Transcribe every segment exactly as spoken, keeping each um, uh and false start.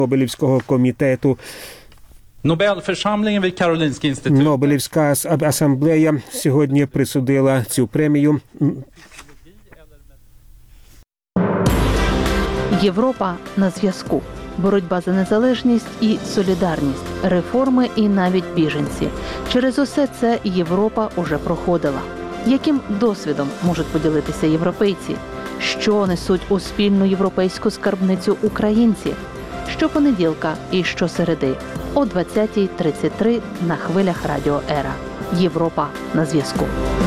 Нобелівського комітету. Nobelförsamlingen vid Karolinska institutet. Нобелівська асамблея сьогодні присудила цю премію. Європа на зв'язку. Боротьба за незалежність і солідарність, реформи і навіть біженці. Через усе це Європа уже проходила. Яким досвідом можуть поділитися європейці? Що несуть у спільну європейську скарбницю українці? Щопонеділка і щосереди о двадцятій тридцять три на хвилях Радіо Ера. Європа на зв'язку.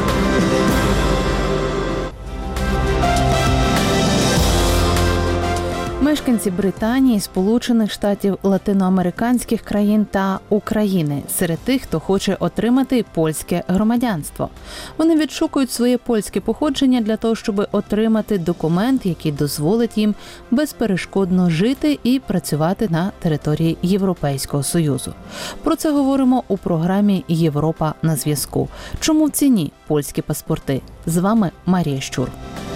Мешканці Британії, Сполучених Штатів, латиноамериканських країн та України серед тих, хто хоче отримати польське громадянство. Вони відшукують своє польське походження для того, щоб отримати документ, який дозволить їм безперешкодно жити і працювати на території Європейського Союзу. Про це говоримо у програмі «Європа на зв'язку». Чому в ціні польські паспорти? З вами Марія Щур.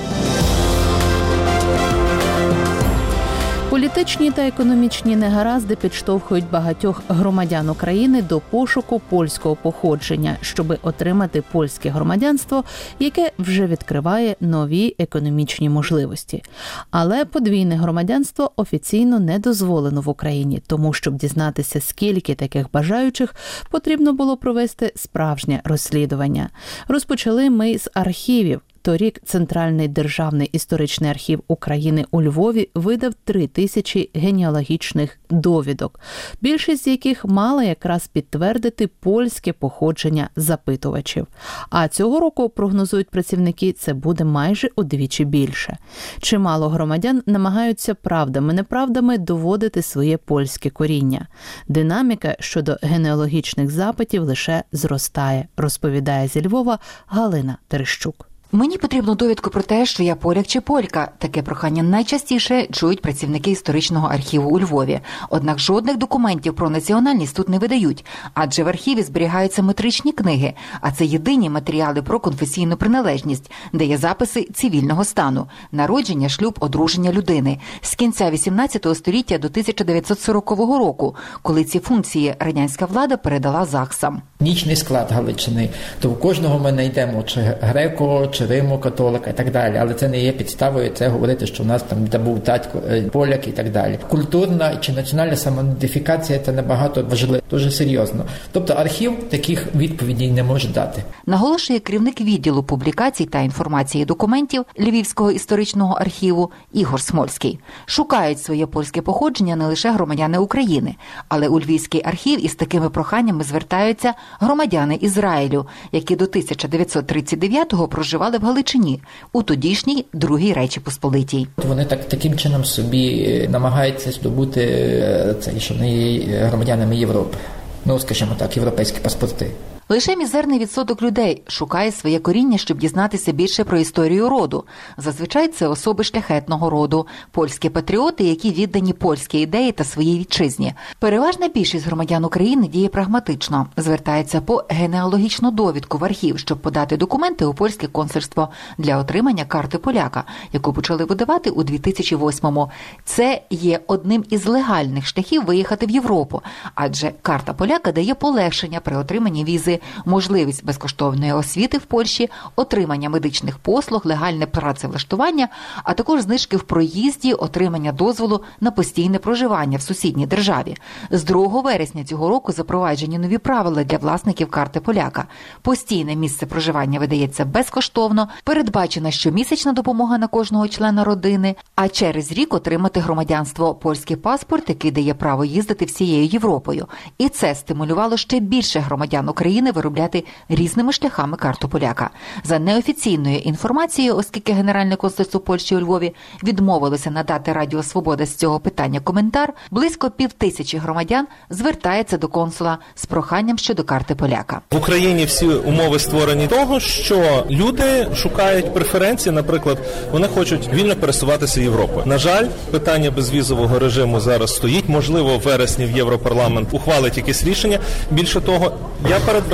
Політичні та економічні негаразди підштовхують багатьох громадян України до пошуку польського походження, щоби отримати польське громадянство, яке вже відкриває нові економічні можливості. Але подвійне громадянство офіційно не дозволено в Україні, тому щоб дізнатися, скільки таких бажаючих, потрібно було провести справжнє розслідування. Розпочали ми з архівів. Торік Центральний державний історичний архів України у Львові видав три тисячі генеалогічних довідок, більшість з яких мала якраз підтвердити польське походження запитувачів. А цього року, прогнозують працівники, це буде майже удвічі більше. Чимало громадян намагаються правдами-неправдами доводити своє польське коріння. Динаміка щодо генеалогічних запитів лише зростає, розповідає зі Львова Галина Терещук. Мені потрібно довідку про те, що я поляк чи полька. Таке прохання найчастіше чують працівники історичного архіву у Львові. Однак жодних документів про національність тут не видають, адже в архіві зберігаються метричні книги, а це єдині матеріали про конфесійну приналежність, де є записи цивільного стану, народження, шлюб, одруження людини з кінця вісімнадцятого століття до тисяча дев'ятсот сорокового року, коли ці функції радянська влада передала ЗАГСам. Етнічний склад Галичини, то в кожного ми знайдемо чи греко, чи римо-католика і так далі, але це не є підставою це говорити, що в нас там де був татько поляк і так далі. Культурна чи національна самоідентифікація – це набагато важливо, дуже серйозно. Тобто архів таких відповідей не може дати. Наголошує керівник відділу публікацій та інформації документів Львівського історичного архіву Ігор Смольський. Шукають своє польське походження не лише громадяни України, але у Львівський архів із такими проханнями звертаються громадяни Ізраїлю, які до тисяча дев'ятсот тридцять дев'ятого проживали в Галичині, у тодішній Другій Речі Посполитій. Вони так, таким чином собі намагаються здобути це, що вони є громадянами Європи. Ну, скажімо так, європейські паспорти. Лише мізерний відсоток людей шукає своє коріння, щоб дізнатися більше про історію роду. Зазвичай це особи шляхетного роду, польські патріоти, які віддані польській ідеї та своїй вітчизні. Переважна більшість громадян України діє прагматично. Звертається по генеалогічну довідку в архів, щоб подати документи у польське консульство для отримання карти поляка, яку почали видавати у дві тисячі восьмому. Це є одним із легальних шляхів виїхати в Європу, адже карта поляка дає полегшення при отриманні візи, можливість безкоштовної освіти в Польщі, отримання медичних послуг, легальне працевлаштування, а також знижки в проїзді, отримання дозволу на постійне проживання в сусідній державі. З другого вересня цього року запроваджені нові правила для власників карти поляка. Постійне місце проживання видається безкоштовно, передбачена щомісячна допомога на кожного члена родини, а через рік отримати громадянство польський паспорт, який дає право їздити всією Європою. І це стимулювало ще більше громадян України виробляти різними шляхами карту поляка. За неофіційною інформацією, оскільки Генеральне консульство Польщі у Львові відмовилося надати Радіо Свобода з цього питання коментар, близько півтисячі громадян звертається до консула з проханням щодо карти поляка. В Україні всі умови створені того, що люди шукають преференції, наприклад, вони хочуть вільно пересуватися Європою. На жаль, питання безвізового режиму зараз стоїть, можливо, в вересні в Європарламент ухвалить якесь рішення. Більше того, я передбачаю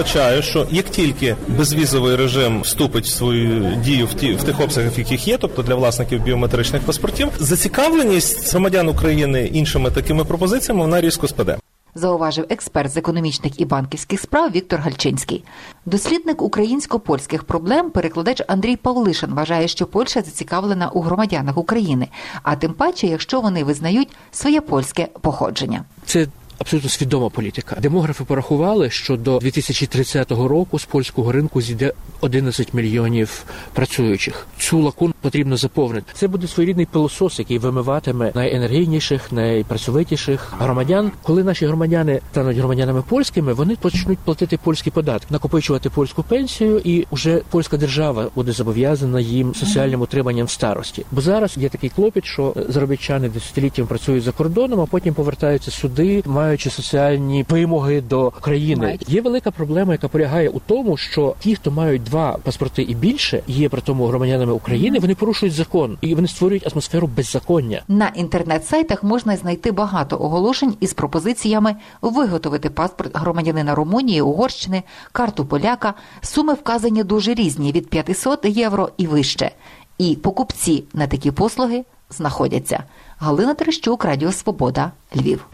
передбачає, що як тільки безвізовий режим вступить в свою дію в, ті, в тих обсягах, в яких є, тобто для власників біометричних паспортів, зацікавленість громадян України іншими такими пропозиціями, вона різко спаде. Зауважив експерт з економічних і банківських справ Віктор Гальчинський. Дослідник українсько-польських проблем, перекладач Андрій Павлишин вважає, що Польща зацікавлена у громадянах України, а тим паче, якщо вони визнають своє польське походження. Це абсолютно свідома політика. Демографи порахували, що до дві тисячі тридцятого року з польського ринку зійде одинадцять мільйонів працюючих. Цю лакуну потрібно заповнити. Це буде своєрідний пилосос, який вимиватиме найенергійніших, найпрацьовитіших громадян. Коли наші громадяни стануть громадянами польськими, вони почнуть платити польські податки, накопичувати польську пенсію, і вже польська держава буде зобов'язана їм соціальним утриманням в старості. Бо зараз є такий клопіт, що заробітчани десятиліттями працюють за кордоном, а потім повертаються сюди, маючи соціальні вимоги до країни. Є велика проблема, яка полягає у тому, що ті, хто мають два паспорти і більше, є при тому громадянами України, вони порушують закон і вони створюють атмосферу беззаконня. На інтернет-сайтах можна знайти багато оголошень із пропозиціями виготовити паспорт громадянина Румунії, Угорщини, карту поляка. Суми вказані дуже різні – від п'ятсот євро і вище. І покупці на такі послуги знаходяться. Галина Терещук, Радіо Свобода, Львів.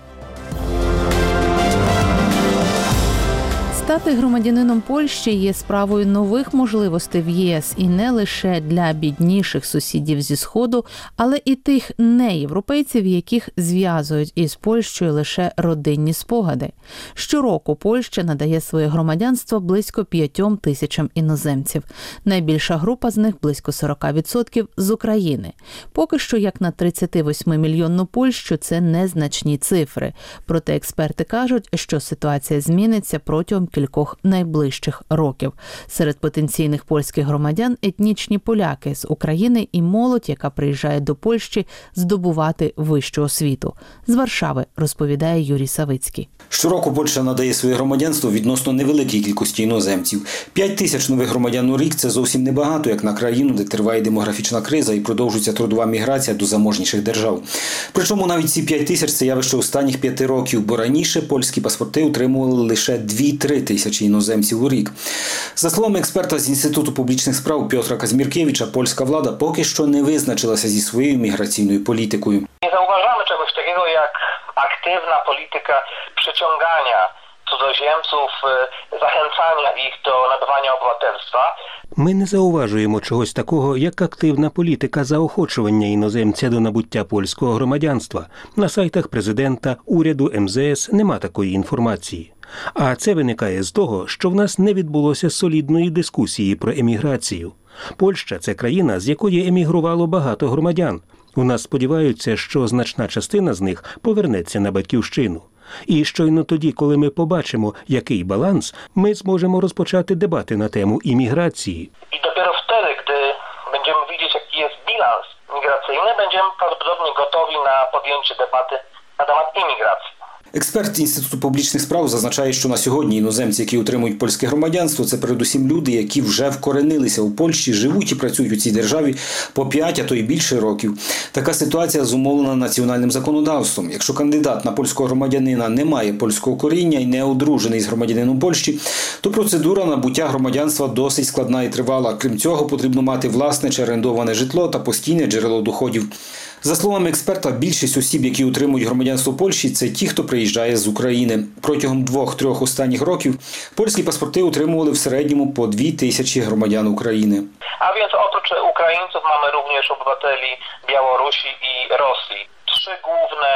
Стати громадянином Польщі є справою нових можливостей в ЄС і не лише для бідніших сусідів зі Сходу, але і тих неєвропейців, яких зв'язують із Польщею лише родинні спогади. Щороку Польща надає своє громадянство близько п'ятьом тисячам іноземців. Найбільша група з них, близько сорок відсотків, з України. Поки що, як на тридцятивосьмимільйонну Польщу, це незначні цифри. Проте експерти кажуть, що ситуація зміниться протягом кількох найближчих років. Серед потенційних польських громадян – етнічні поляки з України і молодь, яка приїжджає до Польщі здобувати вищу освіту. З Варшави розповідає Юрій Савицький. Щороку Польща надає своє громадянство відносно невеликій кількості іноземців. П'ять тисяч нових громадян у рік – це зовсім небагато, як на країну, де триває демографічна криза і продовжується трудова міграція до заможніших держав. Причому навіть ці п'ять тисяч – це явище останніх п'яти років, бо раніше польські паспорти утримували лише дві-три тисячі іноземців у рік. За словами експерта з Інституту публічних справ Пьотра Казміркевича, польська влада поки що не визначилася зі своєю міграційною політикою. Nie zauważamy czegoś takiego jak aktywna polityka przyciągania cudzoziemców, zachęcania ich do nabywania obywatelstwa. Ми не зауважуємо чогось такого, як активна політика заохочування іноземця до набуття польського громадянства. На сайтах президента, уряду, ем зе ес нема такої інформації. А це виникає з того, що в нас не відбулося солідної дискусії про еміграцію. Польща – це країна, з якої емігрувало багато громадян. У нас сподіваються, що значна частина з них повернеться на батьківщину. І щойно тоді, коли ми побачимо, який баланс, ми зможемо розпочати дебати на тему імміграції. I dopiero wtedy, gdy będziemy widzieć, jaki jest bilans migracyjny, będziemy prawdopodobnie gotowi na podjęcie debaty na temat imigracji. Експерт Інституту публічних справ зазначає, що на сьогодні іноземці, які отримують польське громадянство, це передусім люди, які вже вкоренилися у Польщі, живуть і працюють у цій державі по п'ять, а то й більше років. Така ситуація зумовлена національним законодавством. Якщо кандидат на польського громадянина не має польського коріння і не одружений з громадянином Польщі, то процедура набуття громадянства досить складна і тривала. Крім цього, потрібно мати власне чи орендоване житло та постійне джерело доходів. За словами експерта, більшість осіб, які отримують громадянство Польщі, це ті, хто приїжджає з України. Протягом двох-трьох останніх років польські паспорти отримували в середньому по дві тисячі громадян України. A więc oprócz Ukraińców mamy również obywateli Białorusi i Rosji. Trzy główne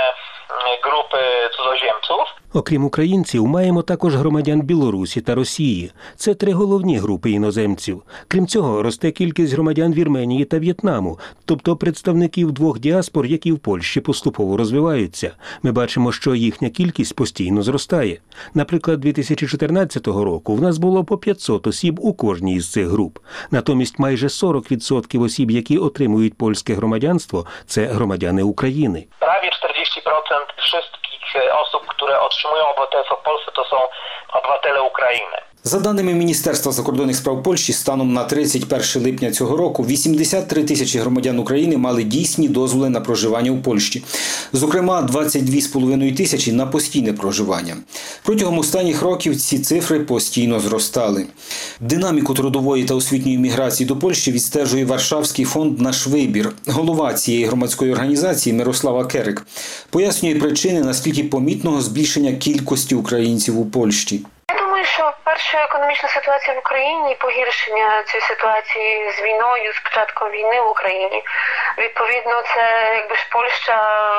grupy cudzoziemców. Окрім українців, маємо також громадян Білорусі та Росії. Це три головні групи іноземців. Крім цього, росте кількість громадян Вірменії та В'єтнаму, тобто представників двох діаспор, які в Польщі поступово розвиваються. Ми бачимо, що їхня кількість постійно зростає. Наприклад, дві тисячі чотирнадцятого року в нас було по п'ятсот осіб у кожній із цих груп. Натомість майже сорок відсотків осіб, які отримують польське громадянство, це громадяни України. Prawie czterdzieści procent wszystkich osób, które otrzymują obywatelstwo w Polsce, to są obywatele Ukrainy. За даними Міністерства закордонних справ Польщі, станом на тридцять перше липня цього року вісімдесят три тисячі громадян України мали дійсні дозволи на проживання у Польщі. Зокрема, двадцять дві з половиною тисячі на постійне проживання. Протягом останніх років ці цифри постійно зростали. Динаміку трудової та освітньої міграції до Польщі відстежує Варшавський фонд «Наш вибір». Голова цієї громадської організації Мирослава Керек пояснює причини наскільки помітного збільшення кількості українців у Польщі. Що перша економічна ситуація в Україні, погіршення цієї ситуації з війною, з початком війни в Україні. Відповідно, це якби ж Польща,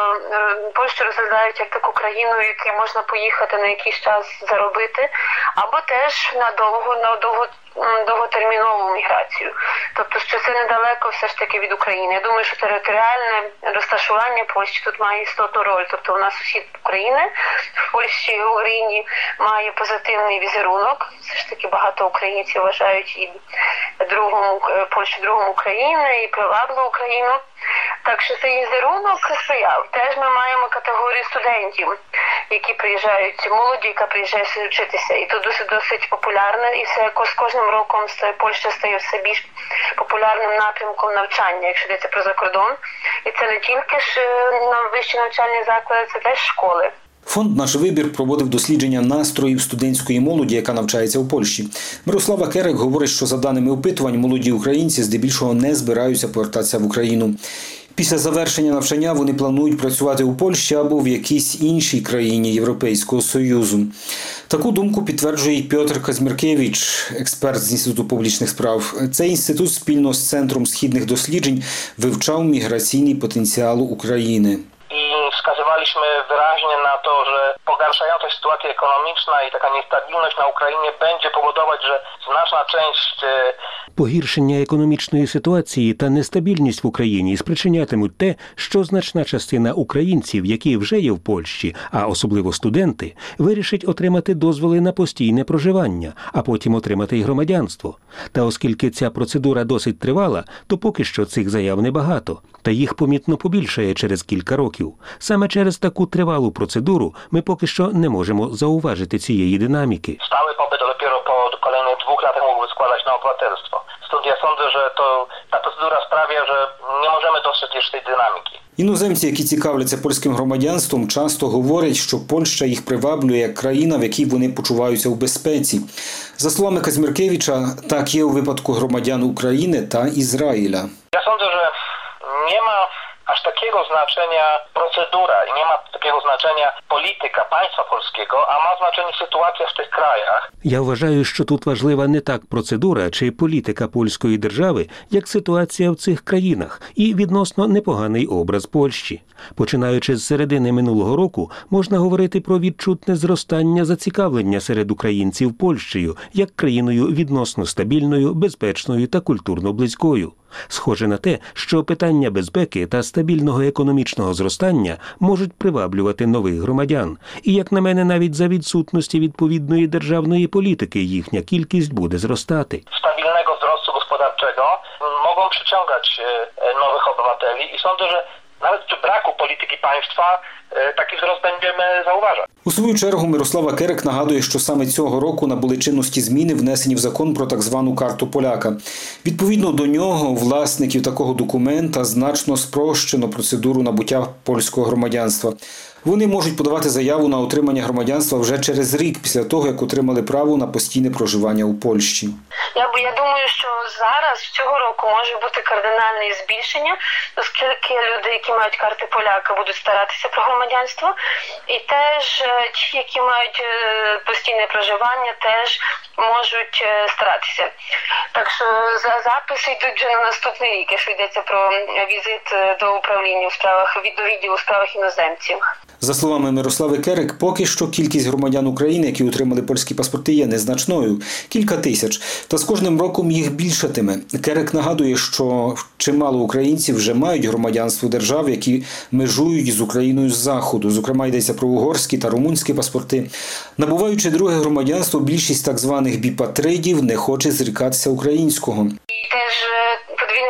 Польщу розглядають як таку країну, в якій можна поїхати на якийсь час заробити, або теж на довго, на довго довготермінову міграцію. Тобто, що це недалеко все ж таки від України. Я думаю, що територіальне розташування Польщі тут має істотну роль. Тобто у нас сусід України в Польщі, в Україні має позитивний візерунок. Все ж таки багато українців вважають і другому, Польщу другом України, і приваблю Україну. Так що цей візерунок сприяв. Теж ми маємо категорію студентів, які приїжджають, молоді, яка приїжджає сюди вчитися. І тут досить, досить популярне. І все з кожним роком Польща стає все більш популярним напрямком навчання, якщо йдеться про закордон. І це не тільки ж вищі навчальні заклади, це теж школи. Фонд «Наш вибір» проводив дослідження настроїв студентської молоді, яка навчається у Польщі. Мирослава Керек говорить, що за даними опитувань, молоді українці здебільшого не збираються повертатися в Україну. Після завершення навчання вони планують працювати у Польщі або в якійсь іншій країні Європейського Союзу. Таку думку підтверджує і Пьотр Казміркевич, експерт з Інституту публічних справ. Цей інститут спільно з Центром східних досліджень вивчав міграційний потенціал України. I wskazywaliśmy wyraźnie na to, że pogarszająca się sytuacja ekonomiczna i taka niestabilność na Ukrainie będzie powodować, że znaczna część... Погіршення економічної ситуації та нестабільність в Україні спричинятимуть те, що значна частина українців, які вже є в Польщі, а особливо студенти, вирішить отримати дозволи на постійне проживання, а потім отримати й громадянство. Та оскільки ця процедура досить тривала, то поки що цих заяв небагато, та їх помітно побільшає через кілька років. Саме через таку тривалу процедуру ми поки що не можемо зауважити цієї динаміки. Stały pobyt dopiero po kolejnych dwóch latach mógłby składać na obywatelstwo. Stąd ja sądzę, że to ta procedura sprawia, że nie możemy dostrzec jeszcze tej dynamiki. Іноземці, які цікавляться польським громадянством, часто говорять, що Польща їх приваблює як країна, в якій вони почуваються у безпеці. За словами Казміркевича, так є у випадку громадян України та Ізраїля. Ja sądzę, że nie ma aż takiego znaczenia procedura i nie ma takiego znaczenia polityka państwa polskiego, a ma znaczenie sytuacja w tych krajach. Я вважаю, що тут важлива не так процедура чи політика польської держави, як ситуація в цих країнах і відносно непоганий образ Польщі. Починаючи з середини минулого року, можна говорити про відчутне зростання зацікавлення серед українців Польщею як країною відносно стабільною, безпечною та культурно близькою. Схоже на те, що питання безпеки та стабільного економічного зростання можуть приваблювати нових громадян. І, як на мене, навіть за відсутності відповідної державної політики їхня кількість буде зростати. Stabilnego wzrostu gospodarczego mogą przyciągać nowych obywateli i sądzę, że nawet przy braku polityki państwa taki wzrost będziemy zauważać. У свою чергу Мирослава Керек нагадує, що саме цього року набули чинності зміни, внесені в закон про так звану карту поляка. Відповідно до нього, власників такого документа значно спрощено процедуру набуття польського громадянства. Вони можуть подавати заяву на отримання громадянства вже через рік після того, як отримали право на постійне проживання у Польщі. Я, я думаю, що зараз, цього року, може бути кардинальне збільшення, оскільки люди, які мають карти поляка, будуть старатися про громадянство. І теж ті, які мають постійне проживання, теж можуть старатися. Так що записи йдуть вже на наступний рік, якщо йдеться про візит до управління у справах, до відділу у справах іноземців. За словами Мирослави Керек, поки що кількість громадян України, які отримали польські паспорти, є незначною – кілька тисяч. Та з кожним роком їх більшатиме. Керек нагадує, що чимало українців вже мають громадянство держав, які межують з Україною з Заходу. Зокрема, йдеться про угорські та румунські паспорти. Набуваючи друге громадянство, більшість так званих біпатридів не хоче зрікатися українського. І теж подвійне громадянство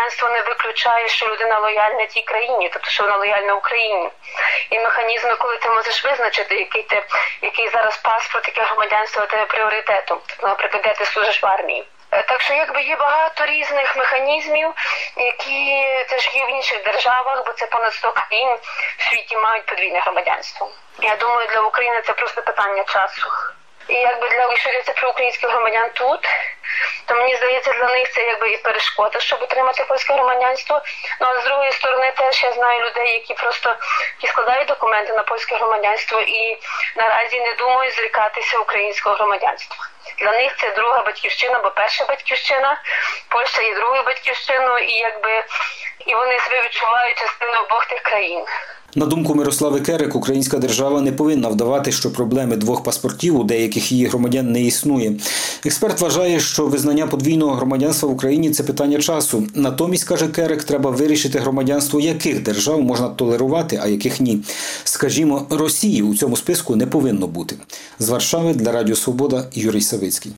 громадянство не виключає, що людина лояльна тій країні, тобто що вона лояльна Україні. І механізми, коли ти можеш визначити, який ти, який зараз паспорт, яке громадянство у тебе пріоритетом, тобто, наприклад, де ти служиш в армії. Так що якби є багато різних механізмів, які теж є в інших державах, бо це понад сто країн в світі мають подвійне громадянство. Я думаю, для України це просто питання часу. І якби для якщо йдеться про українських громадян тут, то мені здається, для них це якби і перешкода, щоб отримати польське громадянство. Ну а з другої сторони теж я знаю людей, які просто які складають документи на польське громадянство і наразі не думають зрікатися українського громадянства. Для них це друга батьківщина, бо перша батьківщина, Польща є другою батьківщиною, і якби і вони себе відчувають частиною обох тих країн. На думку Мирослави Керек, українська держава не повинна вдавати, що проблеми двох паспортів у деяких її громадян не існує. Експерт вважає, що визнання подвійного громадянства в Україні – це питання часу. Натомість, каже Керек, треба вирішити, громадянство яких держав можна толерувати, а яких ні. Скажімо, Росії у цьому списку не повинно бути. З Варшави для Радіо Свобода Юрій Савицький.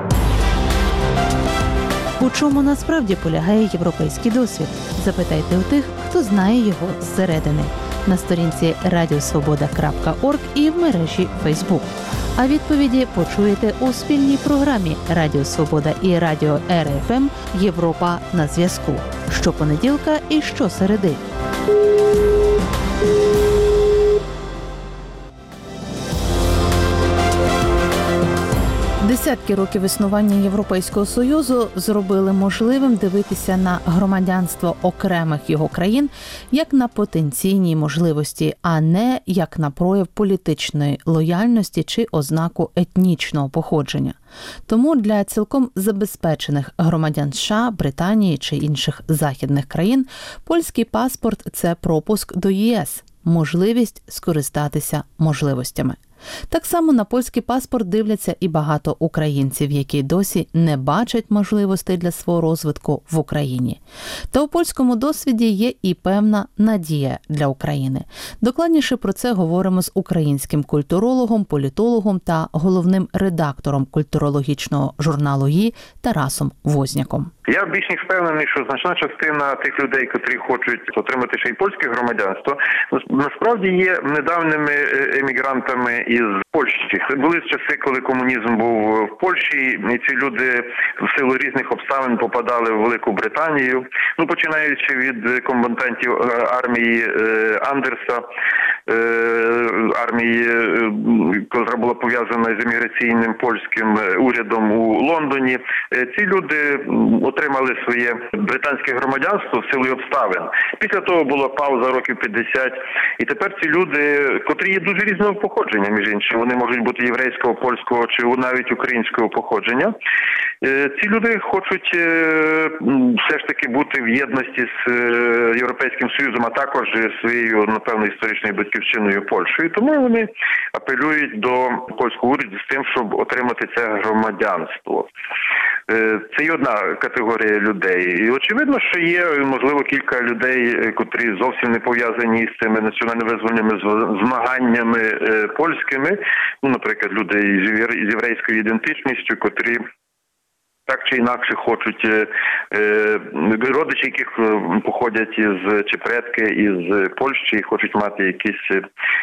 У чому насправді полягає європейський досвід? Запитайте у тих, хто знає його зсередини. На сторінці радіо свобода крапка орг і в мережі Фейсбук. А відповіді почуєте у спільній програмі Радіо Свобода і Радіо Ер Еф Ем «Європа на зв'язку» щопонеділка і щосереди. Десятки років існування Європейського Союзу зробили можливим дивитися на громадянство окремих його країн як на потенційні можливості, а не як на прояв політичної лояльності чи ознаку етнічного походження. Тому для цілком забезпечених громадян США, Британії чи інших західних країн польський паспорт – це пропуск до ЄС, можливість скористатися можливостями. Так само на польський паспорт дивляться і багато українців, які досі не бачать можливостей для свого розвитку в Україні. Та у польському досвіді є і певна надія для України. Докладніше про це говоримо з українським культурологом, політологом та головним редактором культурологічного журналу «ї» Тарасом Возняком. Я більш ніж впевнений, що значна частина тих людей, котрі хочуть отримати ще й польське громадянство, насправді є недавніми емігрантами із Польщі. Були часи, коли комунізм був в Польщі, і ці люди в силу різних обставин попадали в Велику Британію, ну починаючи від комбатантів армії Андерса, армії, яка була пов'язана з еміграційним польським урядом у Лондоні. Ці люди отримали своє британське громадянство в силу обставин. Після того була пауза років п'ятдесят, і тепер ці люди, котрі є дуже різного походження, між іншим, вони можуть бути єврейського, польського чи навіть українського походження. Ці люди хочуть все ж таки бути в єдності з Європейським Союзом, а також своєю, напевно, історичною батьківщиною Польщею. Тому вони апелюють до польського уряду з тим, щоб отримати це громадянство. Це є одна категорія людей. І очевидно, що є, можливо, кілька людей, котрі зовсім не пов'язані з цими національно-визвольними змаганнями польськими. Ну, наприклад, люди з єврейською ідентичністю, котрі так чи інакше хочуть, родичі, яких походять із чи предки із Польщі, і хочуть мати якісь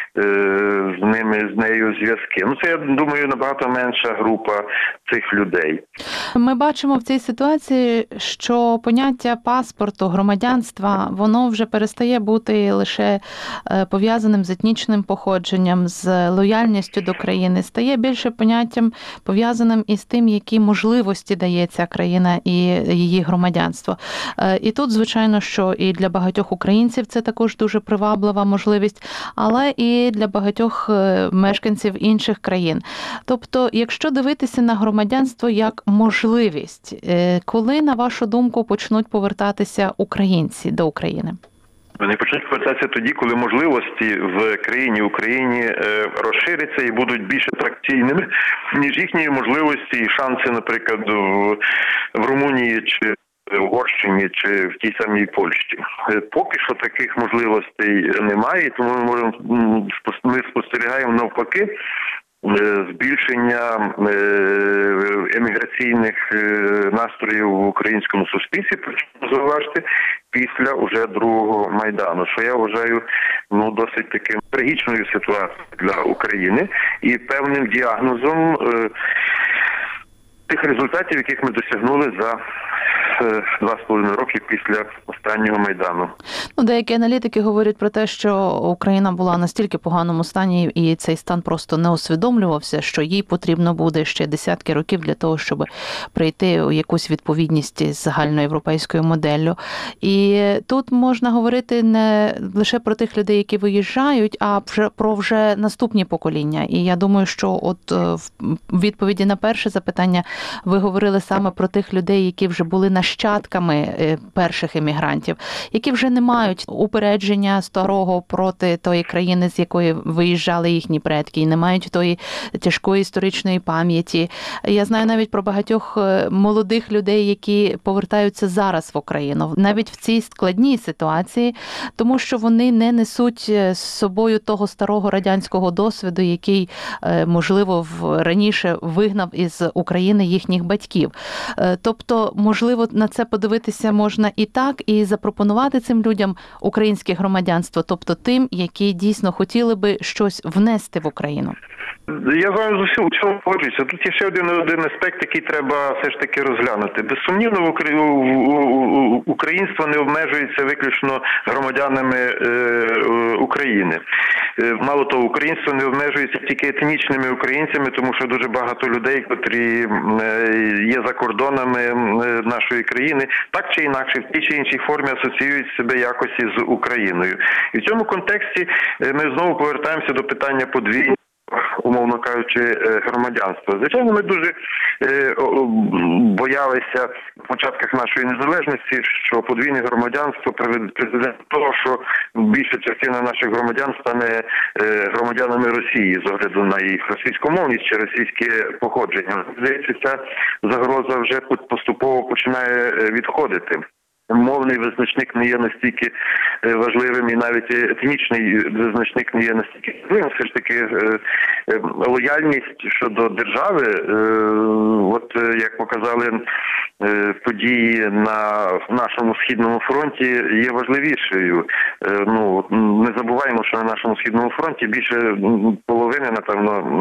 з ними, з нею зв'язки. Ну, це, я думаю, набагато менша група цих людей. Ми бачимо в цій ситуації, що поняття паспорту, громадянства, воно вже перестає бути лише пов'язаним з етнічним походженням, з лояльністю до країни, стає більше поняттям пов'язаним із тим, які можливості дає ця країна і її громадянство. І тут, звичайно, що і для багатьох українців це також дуже приваблива можливість, але і для багатьох мешканців інших країн. Тобто, якщо дивитися на громадянство як можливість, коли, на вашу думку, почнуть повертатися українці до України? Вони почнуть повертатися тоді, коли можливості в країні Україні розширяться і будуть більш атракційними, ніж їхні можливості і шанси, наприклад, в, в Румунії чи в Угорщині чи в тій самій Польщі. Поки що таких можливостей немає, тому ми можемо ми спостерігаємо навпаки збільшення еміграційних настроїв в українському суспільстві, причому зауважте, після уже другого Майдану, що я вважаю ну досить таким трагічною ситуацією для України і певним діагнозом е, тих результатів, яких ми досягнули за два з половиною роки після останнього Майдану. Ну, деякі аналітики говорять про те, що Україна була в настільки поганому стані, і цей стан просто не усвідомлювався, що їй потрібно буде ще десятки років для того, щоб прийти у якусь відповідність з загальноєвропейською моделлю. І тут можна говорити не лише про тих людей, які виїжджають, а вже про вже наступні покоління. І я думаю, що от в відповіді на перше запитання ви говорили саме про тих людей, які вже були нащадками перших емігрантів, які вже не мають упередження старого проти тої країни, з якої виїжджали їхні предки, і не мають тої тяжкої історичної пам'яті. Я знаю навіть про багатьох молодих людей, які повертаються зараз в Україну, навіть в цій складній ситуації, тому що вони не несуть з собою того старого радянського досвіду, який, можливо, раніше вигнав із України їхніх батьків. Тобто, можливо, на це подивитися можна і так, і запропонувати цим людям українське громадянство, тобто тим, які дійсно хотіли би щось внести в Україну. Я з вами з усім цього погоджуюся. Тут є ще один, один аспект, який треба все ж таки розглянути. Безсумнівно, українство не обмежується виключно громадянами України. Мало того, українство не обмежується тільки етнічними українцями, тому що дуже багато людей, котрі є за кордонами нашої країни, так чи інакше, в тій чи іншій формі асоціюють себе якось із Україною. І в цьому контексті ми знову повертаємося до питання подвійного, умовно кажучи, громадянства. Звичайно, ми дуже е, боялися в початках нашої незалежності, що подвійне громадянство приведе до того, що більша частина наших громадян стане е, громадянами Росії з огляду на їх російськомовність чи російське походження. Здається, ця загроза вже поступово починає відходити. Мовний визначник не є настільки важливим, і навіть етнічний визначник не є настільки важливим. Все ж таки лояльність щодо держави, от як показали події на нашому Східному фронті, є важливішою. Ну, не забуваємо, що на нашому Східному фронті більше половини, напевно,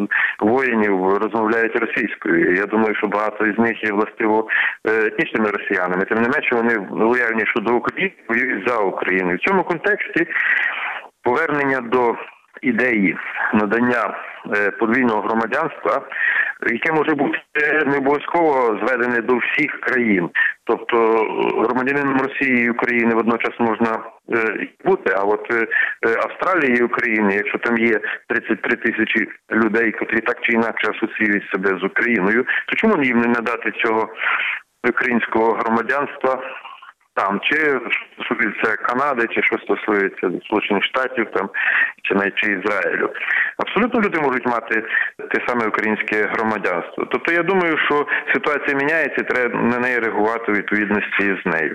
воїнів розмовляють російською. Я думаю, що багато із них є властиво етнічними росіянами. Тим не менше, вони лояльні щодо України, воюють за Україну. В цьому контексті повернення до ідеї надання подвійного громадянства, яке може бути не обов'язково зведене до всіх країн. Тобто громадянином Росії і України водночас можна бути, а от Австралії і України, якщо там є тридцять три тисячі людей, котрі так чи інакше асоціюють себе з Україною, то чому їм не надати цього українського громадянства там, чи що стосується Канади, чи що стосується Сполучених Штатів, там, чи навіть чи Ізраїлю. Абсолютно люди можуть мати те саме українське громадянство. Тобто я думаю, що ситуація міняється, і треба на неї реагувати у відповідності з нею.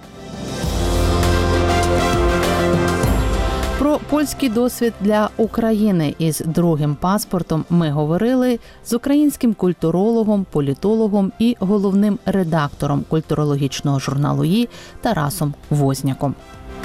Про польський досвід для України із другим паспортом ми говорили з українським культурологом, політологом і головним редактором культурологічного журналу «ї» Тарасом Возняком.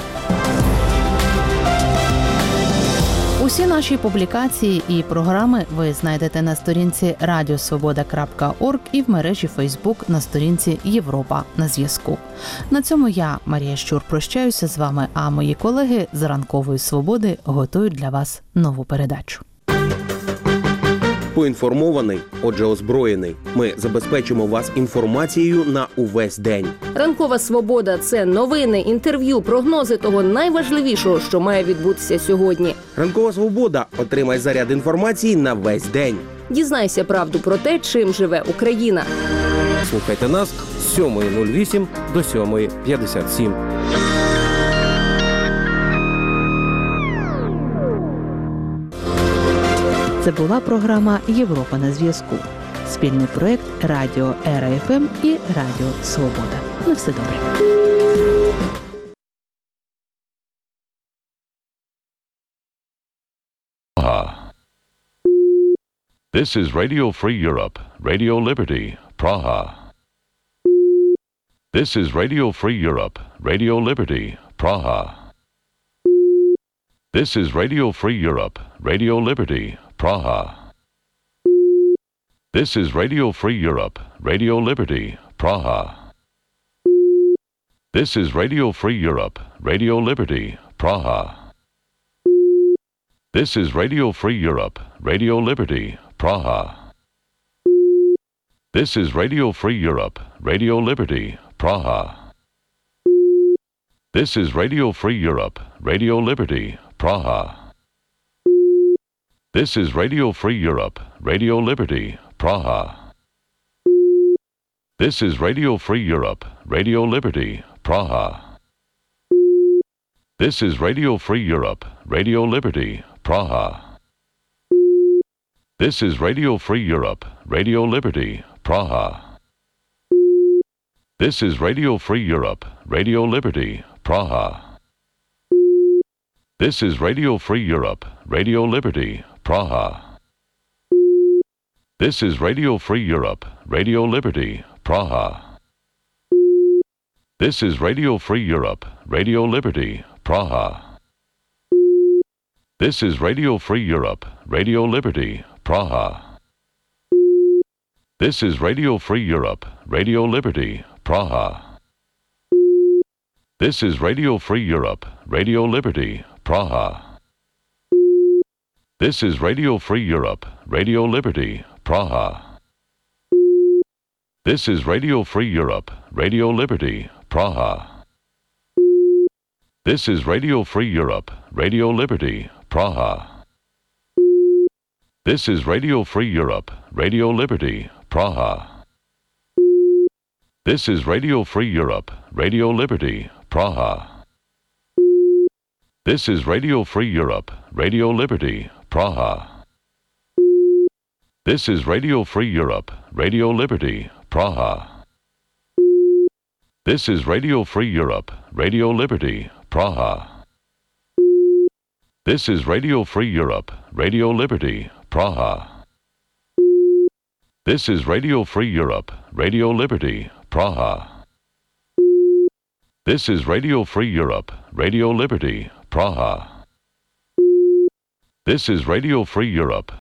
Усі наші публікації і програми ви знайдете на сторінці радіо свобода крапка орг і в мережі Фейсбук на сторінці Європа на зв'язку. На цьому я, Марія Щур, прощаюся з вами, а мої колеги з Ранкової Свободи готують для вас нову передачу. Поінформований, отже озброєний. Ми забезпечимо вас інформацією на увесь день. Ранкова Свобода – це новини, інтерв'ю, прогнози того найважливішого, що має відбутися сьогодні. Ранкова Свобода. Отримай заряд інформації на весь день. Дізнайся правду про те, чим живе Україна. Слухайте нас з сьомої нуль вісім до сьомої п'ятдесят сім. Це була програма «Європа на зв'язку». Спільний проєкт Радіо ЕРА-ФМ і Радіо Свобода. На все добре. Ага. This is Radio Free Europe, Radio Liberty, Praha. This is Radio Free Europe, Radio Liberty, Praha. This is Radio Free Europe, Radio Liberty, Praha. This is Radio Free Europe, Radio Liberty, Praha. This is Radio Free Europe, Radio Liberty, Praha. This is Radio Free Europe, Radio Liberty, Praha. This is Radio Free Europe, Radio Liberty, Praha. This is Radio Free Europe, Radio Liberty, Praha. This is Radio Free Europe, Radio Liberty, Praha. This is Radio Free Europe, Radio Liberty, Praha. This is Radio Free Europe, Radio Liberty, Praha. This is Radio Free Europe, Radio Liberty, Praha. This is Radio Free Europe, Radio Liberty, Praha. This is Radio Free Europe, Radio Liberty, Praha. This is Radio Free Europe, Radio Liberty, Praha. This is Radio Free Europe, Radio Liberty, Praha. This is Radio Free Europe, Radio Liberty, Praha. This is Radio Free Europe, Radio Liberty, Praha. This is Radio Free Europe, Radio Liberty, Praha. This is Radio Free Europe, Radio Liberty, Praha. This is Radio Free Europe, Radio Liberty, Praha. This is Radio Free Europe, Radio Liberty, Praha. This is Radio Free Europe, Radio Liberty, Praha. This is Radio Free Europe, Radio Liberty, Praha. This is Radio Free Europe, Radio Liberty, Praha. This is Radio Free Europe, Radio Liberty, Praha. This is Radio Free Europe, Radio Liberty, Praha. This is Radio Free Europe, Radio Liberty, Praha. This is Radio Free Europe, Radio Liberty, Praha. This is Radio Free Europe, Radio Liberty, Praha. This is Radio Free Europe,